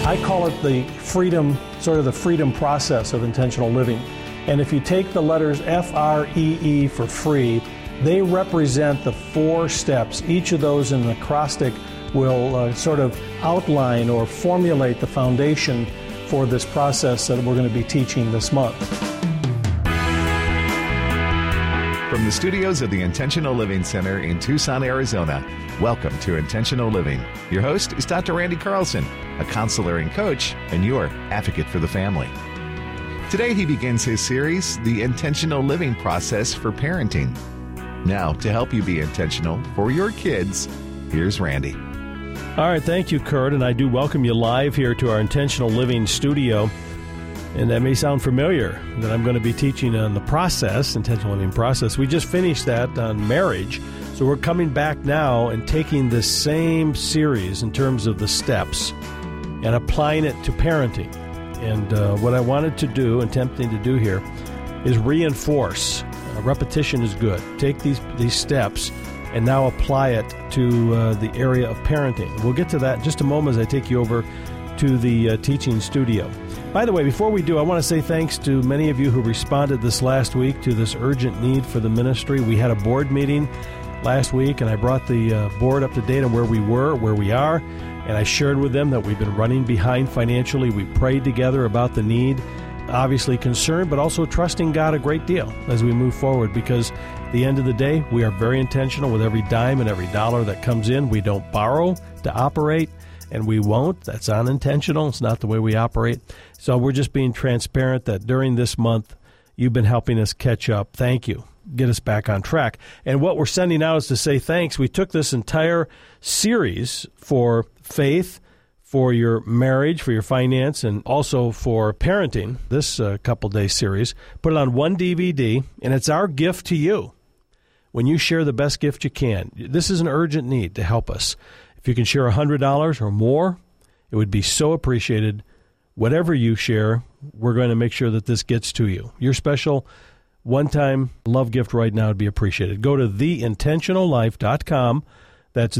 I call it the freedom, sort of the freedom process of intentional living. And if you take the letters F-R-E-E for free, they represent the 4 steps. Each of those in the acrostic will sort of outline or formulate the foundation for this process that we're going to be teaching this month. From the studios of the Intentional Living Center in Tucson, Arizona, welcome to Intentional Living. Your host is Dr. Randy Carlson, a counselor and coach, and your advocate for the family. Today he begins his series, The Intentional Living Process for Parenting. Now, to help you be intentional for your kids, here's Randy. All right, thank you, Kurt, and I do welcome you live here to our Intentional Living studio. And that may sound familiar, that I'm going to be teaching on the process, intentional living process. We just finished that on marriage, so we're coming back now and taking this same series in terms of the steps and applying it to parenting. And what I wanted to do, attempting to do here, is reinforce. Repetition is good. Take these steps and now apply it to the area of parenting. We'll get to that in just a moment as I take you over to the teaching studio. By the way, before we do, I want to say thanks to many of you who responded this last week to this urgent need for the ministry. We had a board meeting last week, and I brought the board up to date on where we were, where we are, and I shared with them that we've been running behind financially. We prayed together about the need, obviously concerned, but also trusting God a great deal as we move forward, because at the end of the day, we are very intentional with every dime and every dollar that comes in. We don't borrow to operate, and we won't. That's unintentional. It's not the way we operate. So we're just being transparent that during this month, you've been helping us catch up. Thank you. Get us back on track. And what we're sending out is to say thanks. We took this entire series for faith, for your marriage, for your finance, and also for parenting, this couple-day series, put it on one DVD, and it's our gift to you. When you share the best gift you can, this is an urgent need to help us. If you can share $100 or more, it would be so appreciated. Whatever you share, we're going to make sure that this gets to you. Your special one-time love gift right now would be appreciated. Go to theintentionallife.com. That's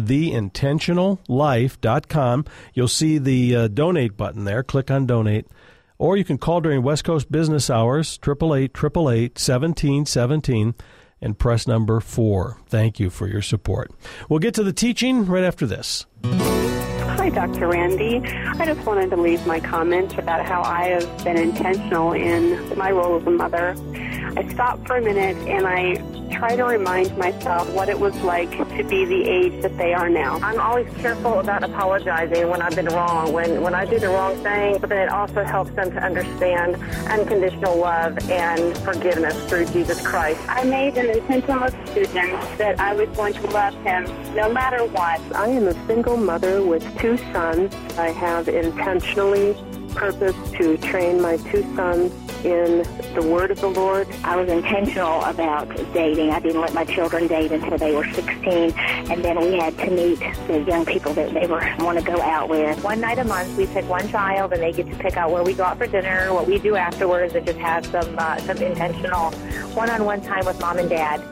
theintentionallife.com. You'll see the donate button there. Click on donate. Or you can call during West Coast business hours, 888-888-1717. And press number 4. Thank you for your support. We'll get to the teaching right after this. Hi, Dr. Randy. I just wanted to leave my comment about how I have been intentional in my role as a mother. I stop for a minute and I try to remind myself what it was like to be the age that they are now. I'm always careful about apologizing when I've been wrong, when I do the wrong thing, but then it also helps them to understand unconditional love and forgiveness through Jesus Christ. I made an intentional decision that I was going to love him no matter what. I am a single mother with 2 sons. I have intentionally purposed to train my 2 sons in the Word of the Lord. I was intentional about dating. I didn't let my children date until they were 16, and then we had to meet the young people that they want to go out with. One night a month, we pick one child, and they get to pick out where we go out for dinner, what we do afterwards, and just have some intentional one-on-one time with Mom and Dad.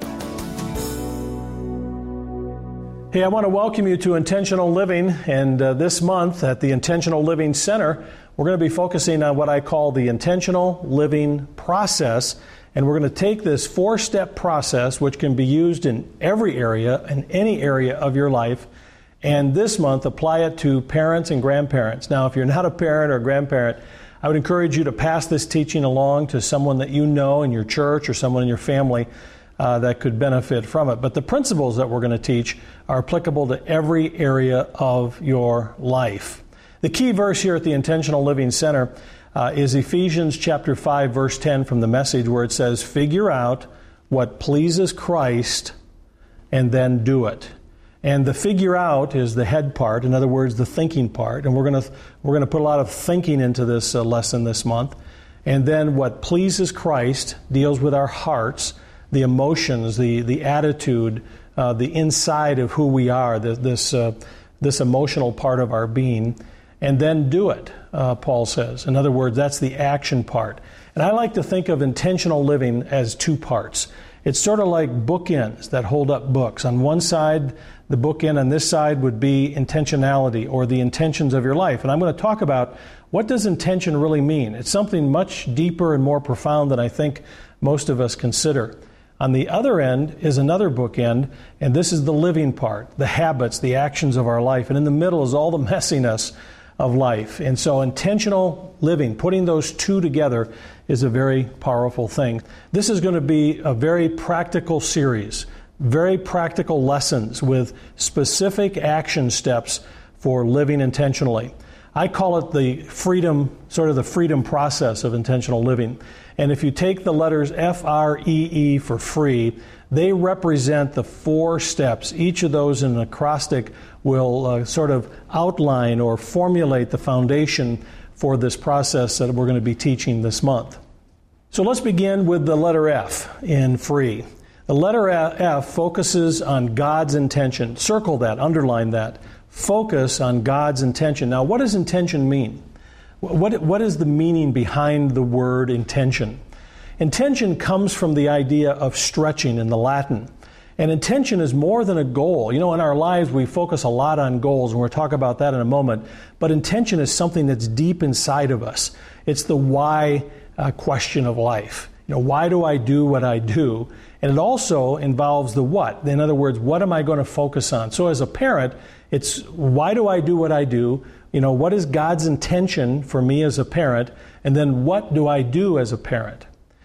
Hey, I want to welcome you to Intentional Living, and this month at the Intentional Living Center, we're going to be focusing on what I call the intentional living process, and we're going to take this 4-step process, which can be used in every area, in any area of your life, and this month apply it to parents and grandparents. Now, if you're not a parent or a grandparent, I would encourage you to pass this teaching along to someone that you know in your church or someone in your family that could benefit from it. But the principles that we're going to teach are applicable to every area of your life. The key verse here at the Intentional Living Center is Ephesians chapter 5, verse 10 from the Message, where it says, "Figure out what pleases Christ and then do it." And the figure out is the head part, in other words, the thinking part. And we're going to put a lot of thinking into this lesson this month. And then what pleases Christ deals with our hearts, the emotions, the attitude, the inside of who we are, this emotional part of our being. And then do it, Paul says. In other words, that's the action part. And I like to think of intentional living as 2 parts. It's sort of like bookends that hold up books. On one side, the bookend on this side would be intentionality, or the intentions of your life. And I'm going to talk about what does intention really mean. It's something much deeper and more profound than I think most of us consider. On the other end is another bookend, and this is the living part, the habits, the actions of our life. And in the middle is all the messiness of life. And so intentional living, putting those two together, is a very powerful thing. This is going to be a very practical series, very practical lessons with specific action steps for living intentionally. I call it the freedom process of intentional living. And if you take the letters F-R-E-E for free, they represent the 4 steps. Each of those in an acrostic will sort of outline or formulate the foundation for this process that we're going to be teaching this month. So let's begin with the letter F in free. The letter F focuses on God's intention. Circle that, underline that. Focus on God's intention. Now, what does intention mean? What is the meaning behind the word intention? Intention comes from the idea of stretching in the Latin. And intention is more than a goal. You know, in our lives, we focus a lot on goals, and we'll talk about that in a moment. But intention is something that's deep inside of us. It's the why question of life. You know, why do I do what I do? And it also involves the what. In other words, what am I going to focus on? So as a parent, it's why do I do what I do? You know, what is God's intention for me as a parent? And then what do I do as a parent?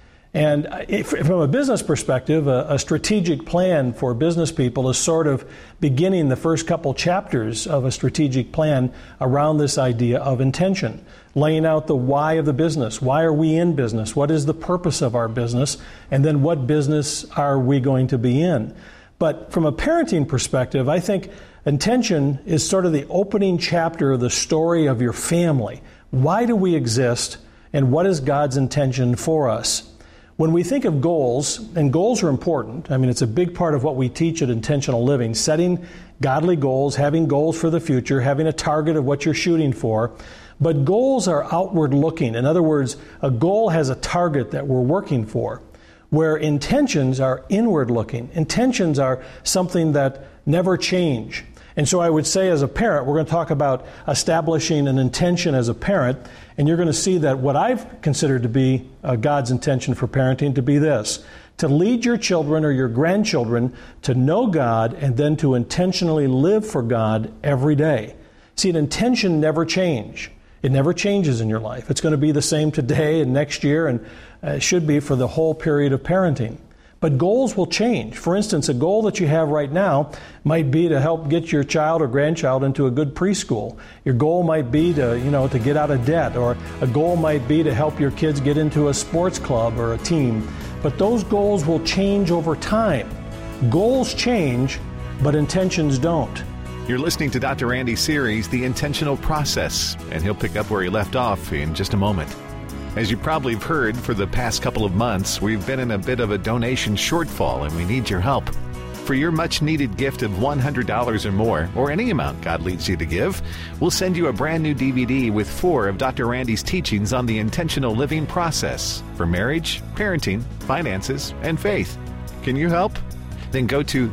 And from a business perspective, a strategic plan for business people is sort of beginning the first couple chapters of a strategic plan around this idea of intention, laying out the why of the business. Why are we in business? What is the purpose of our business? And then what business are we going to be in? But from a parenting perspective, I think intention is sort of the opening chapter of the story of your family. Why do we exist, and what is God's intention for us? When we think of goals, and goals are important, I mean, it's a big part of what we teach at Intentional Living, setting godly goals, having goals for the future, having a target of what you're shooting for. But goals are outward looking. In other words, a goal has a target that we're working for, where intentions are inward looking. Intentions are something that never change. And so I would say as a parent, we're going to talk about establishing an intention as a parent, and you're going to see that what I've considered to be God's intention for parenting to be this: to lead your children or your grandchildren to know God and then to intentionally live for God every day. See, an intention never changes. It never changes in your life. It's going to be the same today and next year, and it should be for the whole period of parenting. But goals will change. For instance, a goal that you have right now might be to help get your child or grandchild into a good preschool. Your goal might be to get out of debt, or a goal might be to help your kids get into a sports club or a team. But those goals will change over time. Goals change, but intentions don't. You're listening to Dr. Randy's series, The Intentional Process, and he'll pick up where he left off in just a moment. As you probably have heard, for the past couple of months, we've been in a bit of a donation shortfall, and we need your help. For your much-needed gift of $100 or more, or any amount God leads you to give, we'll send you a brand new DVD with 4 of Dr. Randy's teachings on the intentional living process for marriage, parenting, finances, and faith. Can you help? Then go to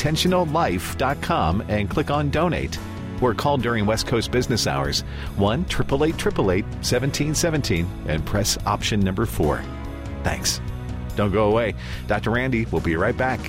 theintentionallife.com and click on Donate. Or call during West Coast business hours, 1-888-888-1717, and press option number 4. Thanks. Don't go away. Dr. Randy will be right back.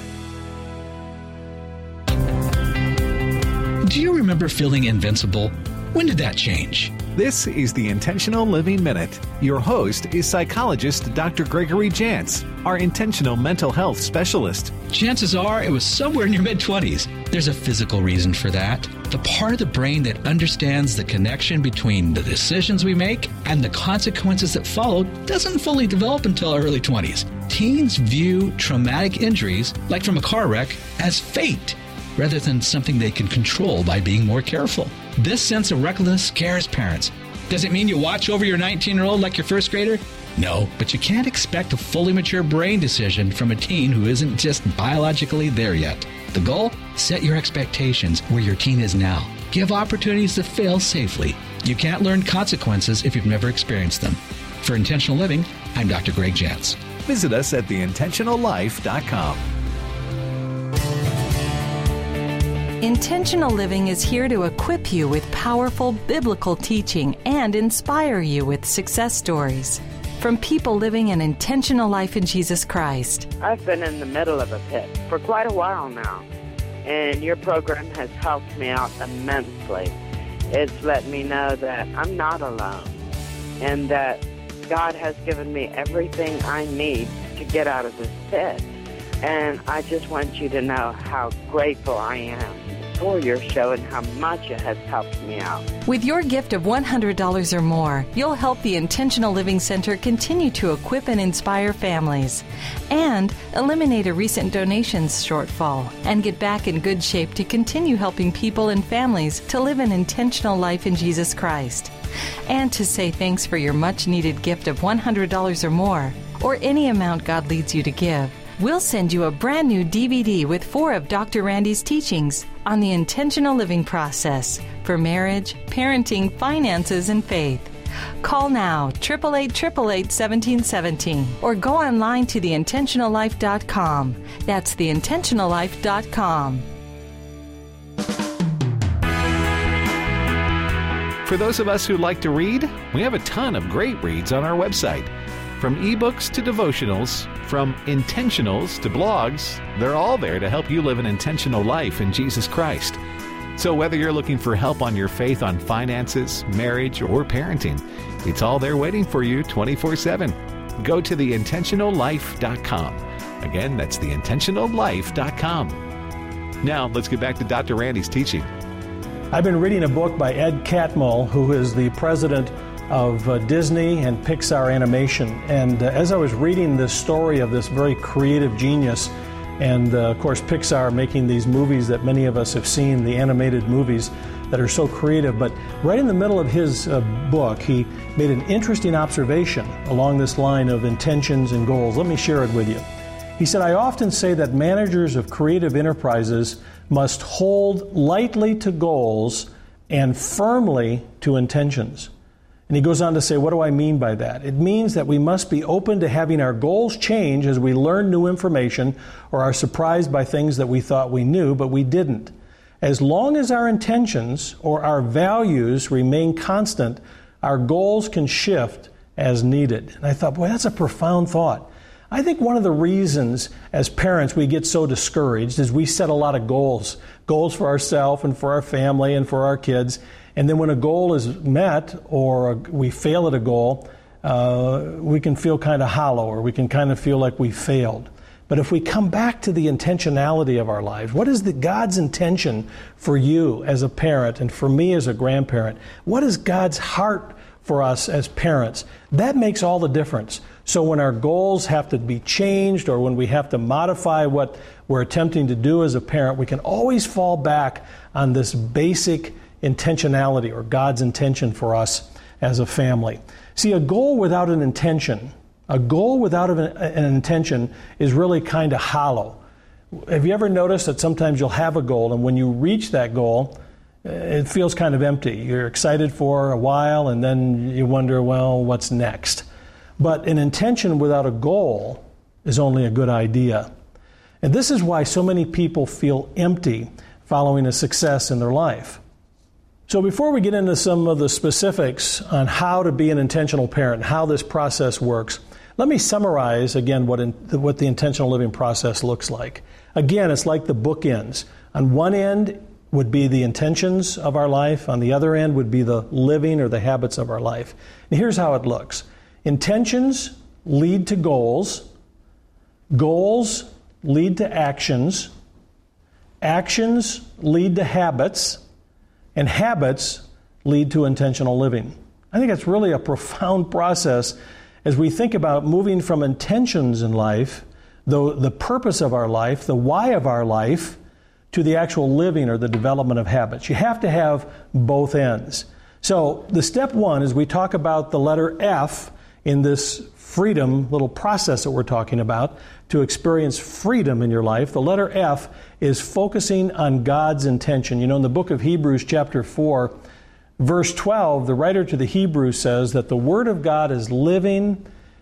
Do you remember feeling invincible? When did that change? This is the Intentional Living Minute. Your host is psychologist Dr. Gregory Jantz, our intentional mental health specialist. Chances are it was somewhere in your mid-20s. There's a physical reason for that. The part of the brain that understands the connection between the decisions we make and the consequences that follow doesn't fully develop until early 20s. Teens view traumatic injuries, like from a car wreck, as fate, rather than something they can control by being more careful. This sense of recklessness scares parents. Does it mean you watch over your 19-year-old like your first grader? No, but you can't expect a fully mature brain decision from a teen who isn't just biologically there yet. The goal? Set your expectations where your teen is now. Give opportunities to fail safely. You can't learn consequences if you've never experienced them. For Intentional Living, I'm Dr. Greg Jantz. Visit us at theintentionallife.com. Intentional Living is here to equip you with powerful biblical teaching and inspire you with success stories from people living an intentional life in Jesus Christ. I've been in the middle of a pit for quite a while now, and your program has helped me out immensely. It's let me know that I'm not alone and that God has given me everything I need to get out of this pit. And I just want you to know how grateful I am for your show and how much it has helped me out. With your gift of $100 or more, you'll help the Intentional Living Center continue to equip and inspire families and eliminate a recent donations shortfall and get back in good shape to continue helping people and families to live an intentional life in Jesus Christ. And to say thanks for your much-needed gift of $100 or more, or any amount God leads you to give, we'll send you a brand new DVD with 4 of Dr. Randy's teachings on the intentional living process for marriage, parenting, finances, and faith. Call now, 888-888-1717, or go online to theintentionallife.com. That's theintentionallife.com. For those of us who like to read, we have a ton of great reads on our website. From ebooks to devotionals, from intentionals to blogs, they're all there to help you live an intentional life in Jesus Christ. So whether you're looking for help on your faith on finances, marriage, or parenting, it's all there waiting for you 24/7. Go to theintentionallife.com. Again, that's theintentionallife.com. Now, let's get back to Dr. Randy's teaching. I've been reading a book by Ed Catmull, who is the president of Disney and Pixar Animation. And as I was reading this story of this very creative genius, and of course Pixar making these movies that many of us have seen, the animated movies that are so creative, but right in the middle of his book, he made an interesting observation along this line of intentions and goals. Let me share it with you. He said, I often say that managers of creative enterprises must hold lightly to goals and firmly to intentions. And he goes on to say, what do I mean by that? It means that we must be open to having our goals change as we learn new information or are surprised by things that we thought we knew, but we didn't. As long as our intentions or our values remain constant, our goals can shift as needed. And I thought, boy, that's a profound thought. I think one of the reasons as parents we get so discouraged is we set a lot of goals for ourselves and for our family and for our kids. And then when a goal is met or we fail at a goal, we can feel kind of hollow, or we can kind of feel like we failed. But if we come back to the intentionality of our lives, what is God's intention for you as a parent and for me as a grandparent? What is God's heart for us as parents? That makes all the difference. So when our goals have to be changed or when we have to modify what we're attempting to do as a parent, we can always fall back on this basic intentionality or God's intention for us as a family. See, a goal without an intention is really kind of hollow. Have you ever noticed that sometimes you'll have a goal and when you reach that goal, it feels kind of empty. You're excited for a while and then you wonder, well, what's next? But an intention without a goal is only a good idea. And this is why so many people feel empty following a success in their life. So before we get into some of the specifics on how to be an intentional parent and how this process works, let me summarize again what the intentional living process looks like. Again, it's like the bookends. On one end would be the intentions of our life. On the other end would be the living or the habits of our life. And here's how it looks. Intentions lead to goals. Goals lead to actions. Actions lead to habits. And habits lead to intentional living. I think it's really a profound process as we think about moving from intentions in life, the purpose of our life, the why of our life, to the actual living or the development of habits. You have to have both ends. So the step one is we talk about the letter F in this freedom little process that we're talking about to experience freedom in your life. The letter F is focusing on God's intention. You know, in the book of Hebrews chapter 4, verse 12, the writer to the Hebrews says that the Word of God is living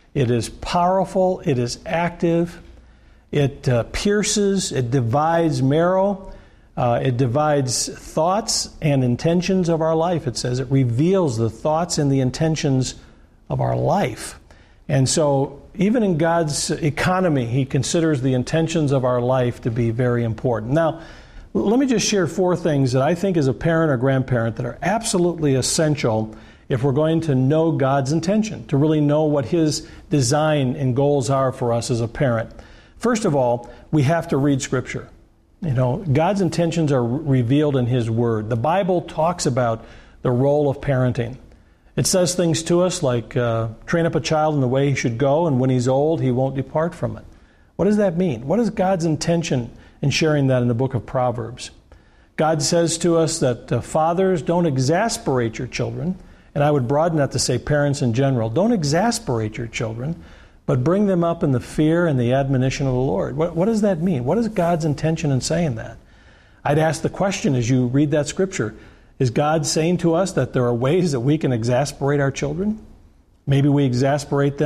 It is powerful. It is active. It pierces. It divides marrow. It divides thoughts and intentions of our life. It says it reveals the thoughts and the intentions of our life. And so even in God's economy, He considers the intentions of our life to be very important. Now, let me just share 4 things that I think as a parent or grandparent that are absolutely essential if we're going to know God's intention, to really know what His design and goals are for us as a parent. First of all, we have to read Scripture. You know, God's intentions are revealed in His Word. The Bible talks about the role of parenting. It says things to us like, train up a child in the way he should go, and when he's old, he won't depart from it. What does that mean? What is God's intention in sharing that in the book of Proverbs? God says to us that fathers, don't exasperate your children. And I would broaden that to say parents in general. Don't exasperate your children, but bring them up in the fear and the admonition of the Lord. What does that mean? What is God's intention in saying that? I'd ask the question as you read that Scripture, is God saying to us that there are ways that we can exasperate our children? Maybe we exasperate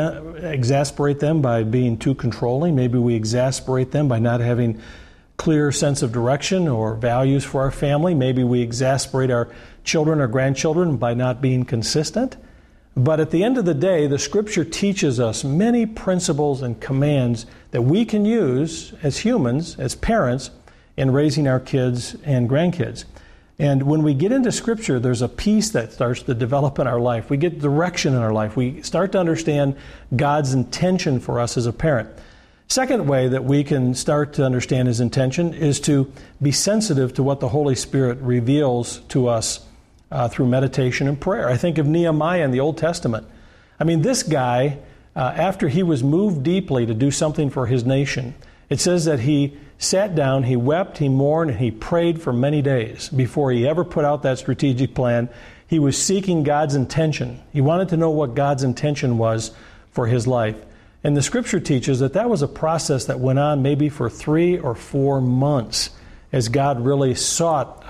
them by being too controlling. Maybe we exasperate them by not having clear sense of direction or values for our family. Maybe we exasperate our children or grandchildren by not being consistent. But at the end of the day, the Scripture teaches us many principles and commands that we can use as humans, as parents, in raising our kids and grandkids. And when we get into Scripture, there's a peace that starts to develop in our life. We get direction in our life. We start to understand God's intention for us as a parent. Second way that we can start to understand His intention is to be sensitive to what the Holy Spirit reveals to us through meditation and prayer. I think of Nehemiah in the Old Testament. I mean, this guy, after he was moved deeply to do something for his nation, it says that he sat down, he wept, he mourned, and he prayed for many days before he ever put out that strategic plan. He was seeking God's intention. He wanted to know what God's intention was for his life. And the Scripture teaches that that was a process that went on maybe for 3 or 4 months as God really sought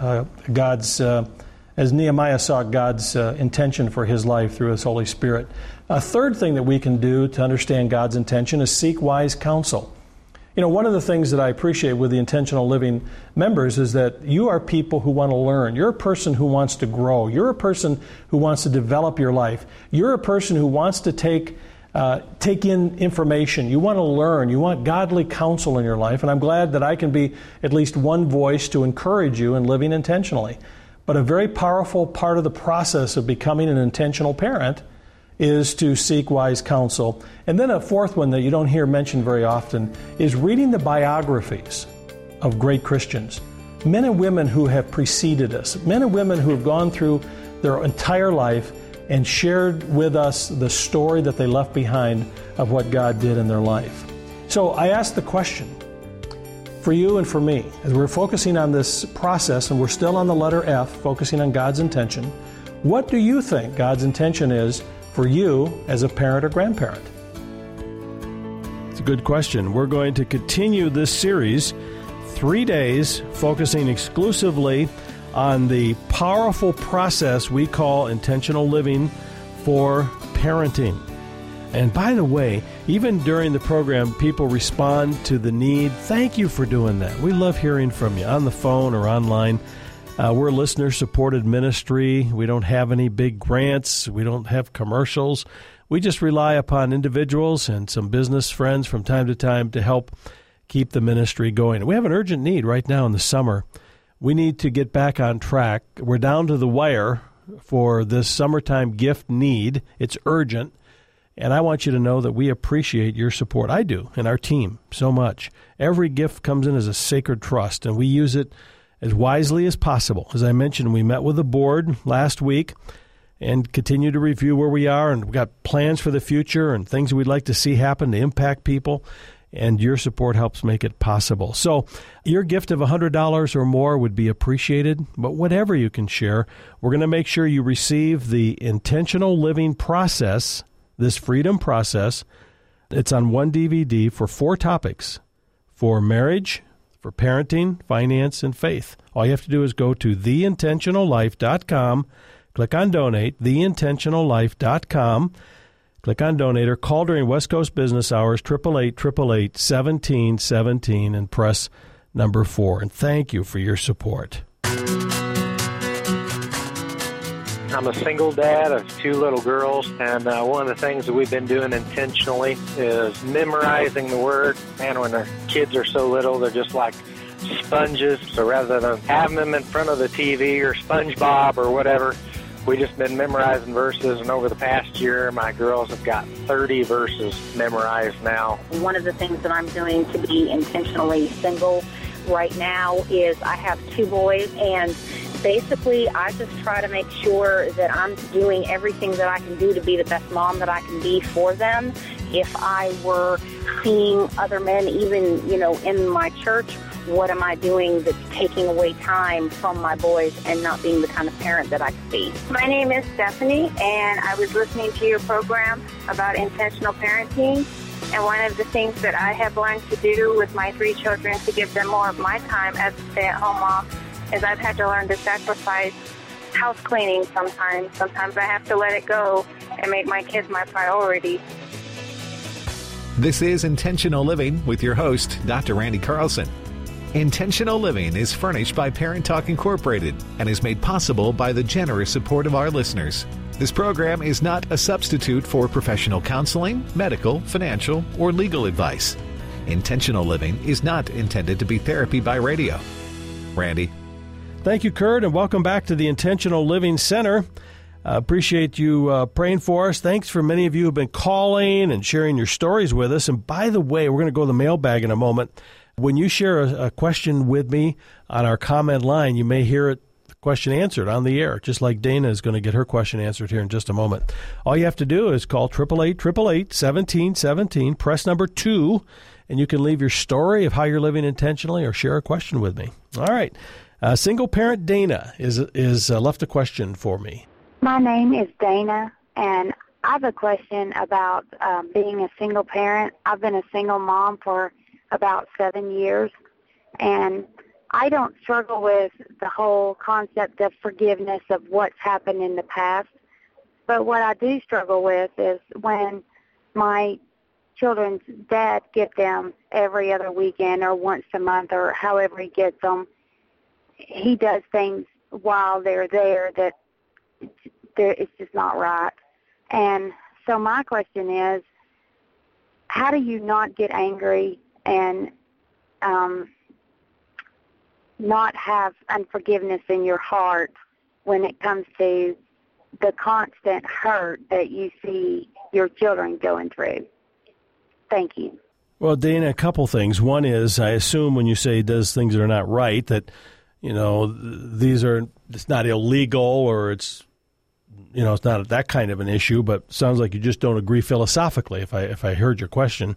as Nehemiah sought God's intention for his life through His Holy Spirit. A third thing that we can do to understand God's intention is seek wise counsel. You know, one of the things that I appreciate with the Intentional Living members is that you are people who want to learn. You're a person who wants to grow. You're a person who wants to develop your life. You're a person who wants to take in information. You want to learn. You want godly counsel in your life. And I'm glad that I can be at least one voice to encourage you in living intentionally. But a very powerful part of the process of becoming an intentional parent is to seek wise counsel. And then a fourth one that you don't hear mentioned very often is reading the biographies of great Christians. Men and women who have preceded us. Men and women who have gone through their entire life and shared with us the story that they left behind of what God did in their life. So I ask the question, for you and for me, as we're focusing on this process, and we're still on the letter F, focusing on God's intention, what do you think God's intention is for you as a parent or grandparent? It's a good question. We're going to continue this series, 3 days, focusing exclusively on the powerful process we call intentional living for parenting. And by the way, even during the program, people respond to the need. Thank you for doing that. We love hearing from you on the phone or online. We're a listener-supported ministry. We don't have any big grants. We don't have commercials. We just rely upon individuals and some business friends from time to time to help keep the ministry going. We have an urgent need right now in the summer. We need to get back on track. We're down to the wire for this summertime gift need. It's urgent. And I want you to know that we appreciate your support. I do, and our team, so much. Every gift comes in as a sacred trust, and we use it as wisely as possible. As I mentioned, we met with the board last week and continue to review where we are, and we've got plans for the future and things we'd like to see happen to impact people, and your support helps make it possible. So your gift of $100 or more would be appreciated, but whatever you can share, we're going to make sure you receive the Intentional Living Process, this freedom process. It's on one DVD for 4 topics: for marriage, for parenting, finance, and faith. All you have to do is go to theintentionallife.com, click on donate, theintentionallife.com, Click on Donate or call during West Coast business hours, 888-888-1717, and press number 4. And thank you for your support. I'm a single dad of 2 little girls, and one of the things that we've been doing intentionally is memorizing the Word. Man, when our kids are so little, they're just like sponges. So rather than having them in front of the TV or SpongeBob or whatever, we just been memorizing verses, and over the past year, my girls have got 30 verses memorized now. One of the things that I'm doing to be intentionally single right now is I have 2 boys, and basically I just try to make sure that I'm doing everything that I can do to be the best mom that I can be for them. If I were seeing other men, even, in my church, what am I doing that's taking away time from my boys and not being the kind of parent that I could be? My name is Stephanie, and I was listening to your program about intentional parenting. And one of the things that I have learned to do with my 3 children to give them more of my time as a stay-at-home mom is I've had to learn to sacrifice house cleaning sometimes. Sometimes I have to let it go and make my kids my priority. This is Intentional Living with your host, Dr. Randy Carlson. Intentional Living is furnished by Parent Talk Incorporated and is made possible by the generous support of our listeners. This program is not a substitute for professional counseling, medical, financial, or legal advice. Intentional Living is not intended to be therapy by radio. Randy. Thank you, Kurt, and welcome back to the Intentional Living Center. Appreciate you praying for us. Thanks for many of you who have been calling and sharing your stories with us. And by the way, we're going to go to the mailbag in a moment. When you share a question with me on our comment line, you may hear the question answered on the air, just like Dana is going to get her question answered here in just a moment. All you have to do is call 888-888-1717, press number 2, and you can leave your story of how you're living intentionally or share a question with me. All right. Single parent Dana is left a question for me. My name is Dana, and I have a question about being a single parent. I've been a single mom for about 7 years, and I don't struggle with the whole concept of forgiveness of what's happened in the past, but what I do struggle with is when my children's dad gets them every other weekend or once a month or however he gets them, he does things while they're there that it's just not right. And so my question is, how do you not get angry and not have unforgiveness in your heart when it comes to the constant hurt that you see your children going through? Thank you. Well, Dana, a couple things. One is, I assume when you say does things that are not right, that, it's not illegal or it's not that kind of an issue, but sounds like you just don't agree philosophically, if I heard your question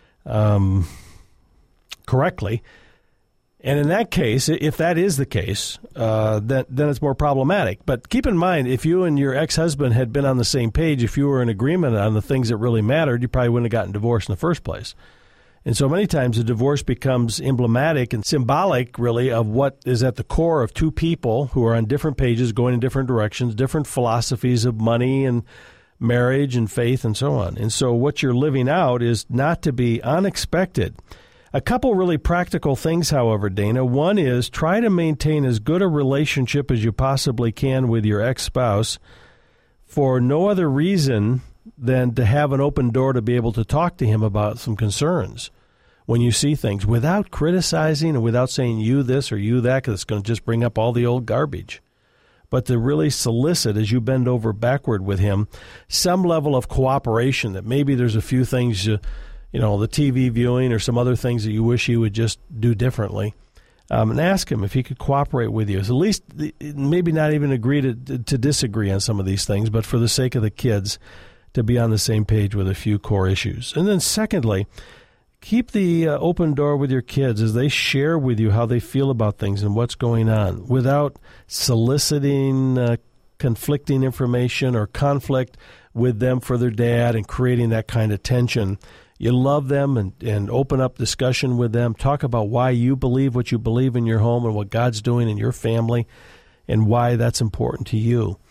correctly. And in that case, if that is the case, then it's more problematic. But keep in mind, if you and your ex-husband had been on the same page, if you were in agreement on the things that really mattered, you probably wouldn't have gotten divorced in the first place. And so many times a divorce becomes emblematic and symbolic, really, of what is at the core of 2 people who are on different pages, going in different directions, different philosophies of money and marriage and faith and so on. And so what you're living out is not to be unexpected. A couple really practical things, however, Dana. One is try to maintain as good a relationship as you possibly can with your ex-spouse for no other reason than to have an open door to be able to talk to him about some concerns when you see things without criticizing and without saying you this or you that, because it's going to just bring up all the old garbage. But to really solicit, as you bend over backward with him, some level of cooperation, that maybe there's a few things, the TV viewing or some other things that you wish he would just do differently. And ask him if he could cooperate with you. So at least maybe not even agree to disagree on some of these things, but for the sake of the kids, to be on the same page with a few core issues. And then secondly, keep the open door with your kids as they share with you how they feel about things and what's going on without soliciting conflicting information or conflict with them for their dad and creating that kind of tension. You love them and open up discussion with them. Talk about why you believe what you believe in your home and what God's doing in your family and why that's important to you.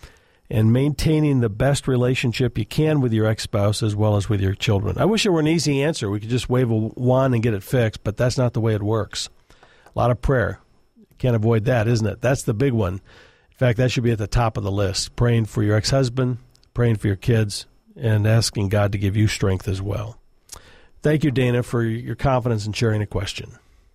and maintaining the best relationship you can with your ex-spouse as well as with your children. I wish there were an easy answer. We could just wave a wand and get it fixed, but that's not the way it works. A lot of prayer. Can't avoid that, isn't it? That's the big one. In fact, that should be at the top of the list. Praying for your ex-husband, praying for your kids, and asking God to give you strength as well. Thank you, Dana, for your confidence in sharing a question.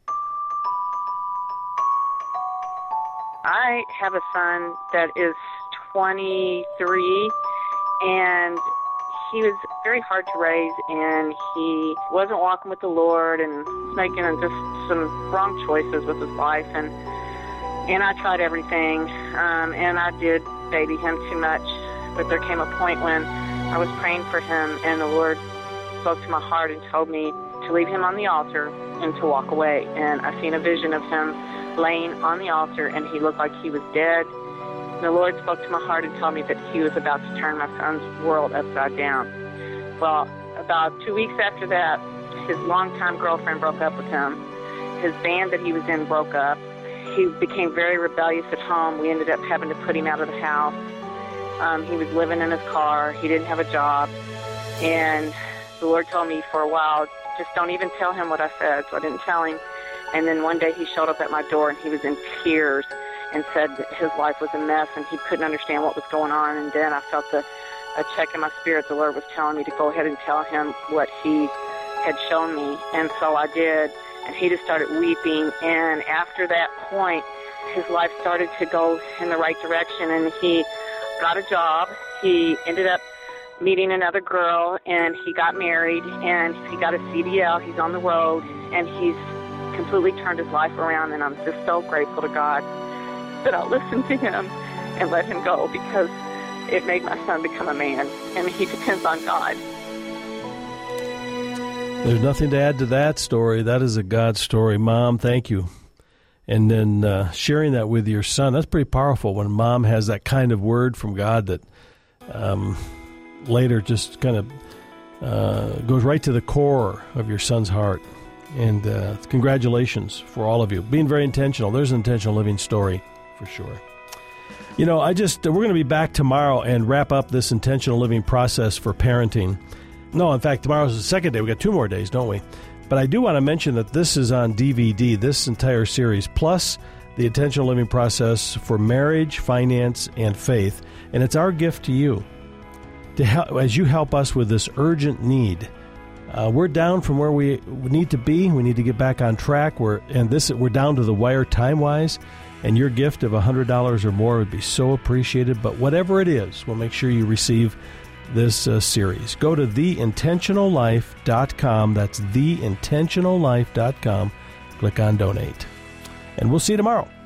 I have a son that is 23, and he was very hard to raise, and he wasn't walking with the Lord and making just some wrong choices with his life, and I tried everything, and I did baby him too much, but there came a point when I was praying for him, and the Lord spoke to my heart and told me to leave him on the altar and to walk away, and I seen a vision of him laying on the altar, and he looked like he was dead. The Lord spoke to my heart and told me that he was about to turn my son's world upside down. Well, about 2 weeks after that, his longtime girlfriend broke up with him. His band that he was in broke up. He became very rebellious at home. We ended up having to put him out of the house. He was living in his car. He didn't have a job. And the Lord told me for a while, just don't even tell him what I said. So I didn't tell him. And then one day he showed up at my door, and he was in tears and said that his life was a mess and he couldn't understand what was going on. And then I felt a check in my spirit. The Lord was telling me to go ahead and tell him what he had shown me. And so I did. And he just started weeping. And after that point, his life started to go in the right direction. And he got a job. He ended up meeting another girl, and he got married, and he got a CDL. He's on the road, and he's completely turned his life around. And I'm just so grateful to God that I listened to him and let him go, because it made my son become a man, and he depends on God. There's nothing to add to that story. That is a God story. Mom, thank you. And then sharing that with your son, that's pretty powerful when mom has that kind of word from God that later just kind of goes right to the core of your son's heart. And congratulations for all of you. Being very intentional. There's an intentional living story for sure. You know, we're going to be back tomorrow and wrap up this intentional living process for parenting. No, in fact, tomorrow's the second day. We got 2 more days, don't we? But I do want to mention that this is on DVD, this entire series, plus the intentional living process for marriage, finance, and faith. And it's our gift to you to help, as you help us with this urgent need. We're down from where we need to be. We need to get back on track. We're down to the wire time-wise. And your gift of $100 or more would be so appreciated. But whatever it is, we'll make sure you receive this series. Go to theintentionallife.com. That's theintentionallife.com. Click on Donate. And we'll see you tomorrow.